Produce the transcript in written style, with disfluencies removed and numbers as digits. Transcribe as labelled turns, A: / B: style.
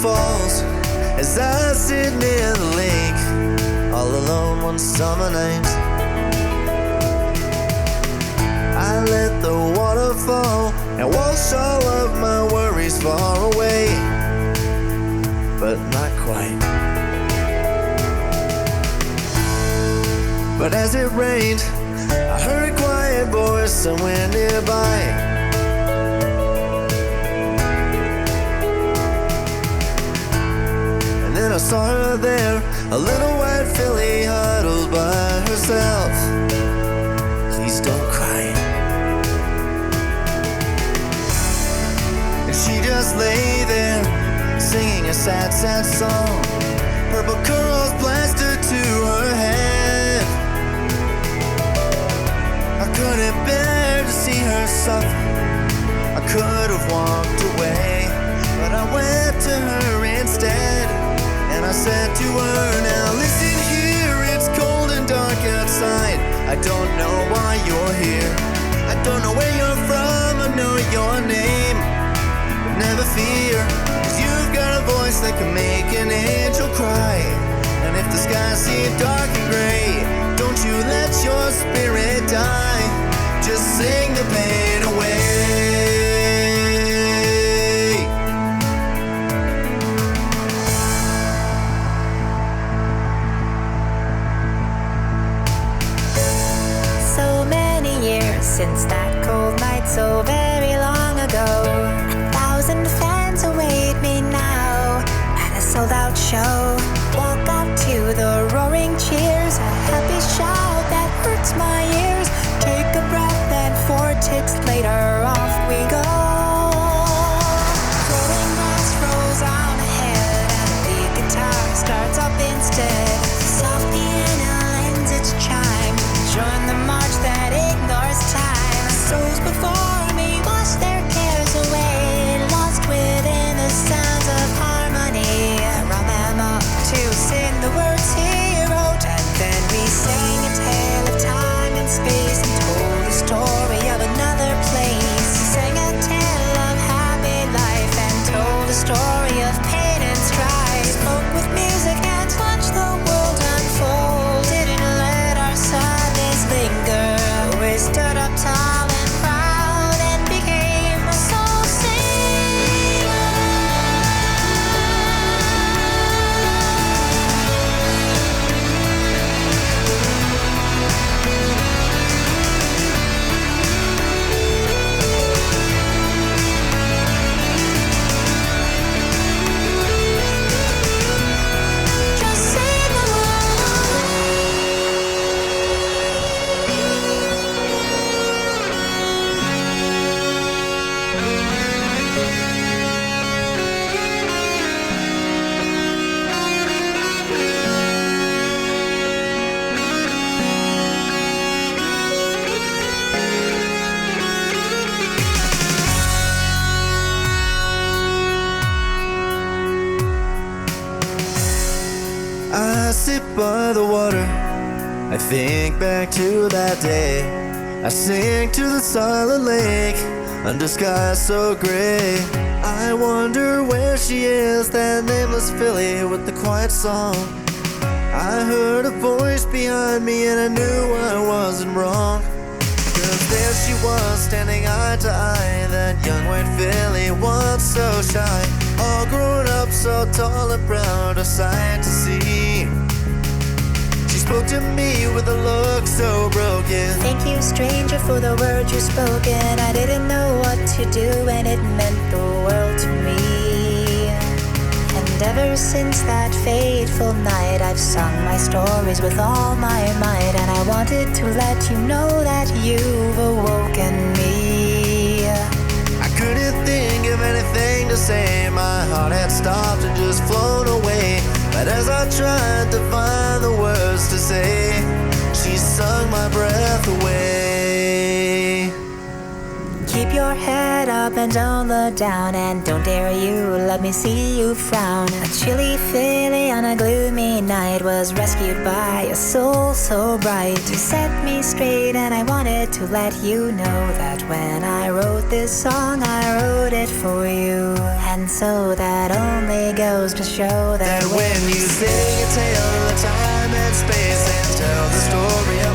A: falls as I sit near the lake, all alone one summer night. I let the water fall and wash all of my worries far away, but not quite. But as it rained, I heard a quiet voice somewhere nearby. And then I saw her there, a little white filly huddled by herself. Please don't cry. And she just lay there, singing a sad, sad song. Purple curls plastered to her head. I couldn't bear to see her suffer. I could have walked away, but I went to her instead. And I said to her, now listen here, it's cold and dark outside. I don't know why you're here. I don't know where you're from, I know your name. But never fear, 'cause you've got a voice that can make an angel cry. And if the sky seems dark and gray, don't you let your spirit die. Just sing the pain away.
B: So many years since that cold night so very long ago. 1,000 fans await me now at a sold-out show. Walk up to the roaring cheers, a happy shout that hurts my ears. Take a breath and 4 ticks later off we go. Rolling glass rolls on ahead and the guitar starts up instead. Soft piano lends its chime, join the march that ignores time. Souls before me wash their cares away, lost within the sounds of harmony. Run them up to sing the words he wrote, and then we sang a tale of time and space and told the story of another place. Sang a tale of happy life and told a story of pain and strife. Spoke with music and watched the world unfold. Didn't let our sadness linger. We stood up tall and proud and became a soul singer. Just say the
A: I sit by the water, I think back to that day. I sing to the silent lake under skies so gray. I wonder where she is, that nameless filly with the quiet song. I heard a voice behind me and I knew I wasn't wrong. 'Cause there she was, standing eye to eye, that young white filly, once so shy, all grown up so tall and proud, a sight to see. She spoke to me with a look so broken.
B: Thank you, stranger, for the words you spoken. I didn't know what to do and it meant the world to me. And ever since that fateful night, I've sung my stories with all my might. And I wanted to let you know that you've awoken me.
A: I couldn't think of anything to say, my heart had stopped and just flown away. But as I tried to find the words to say, she sung my breath away.
B: Keep your head up and don't look down, and don't dare you let me see you frown. A chilly filly on a gloomy night was rescued by a soul so bright. You set me straight and I wanted to let you know that when I wrote this song, I wrote it for you. And so that only goes to show that
A: That when you sing a tale of time and space and tell the story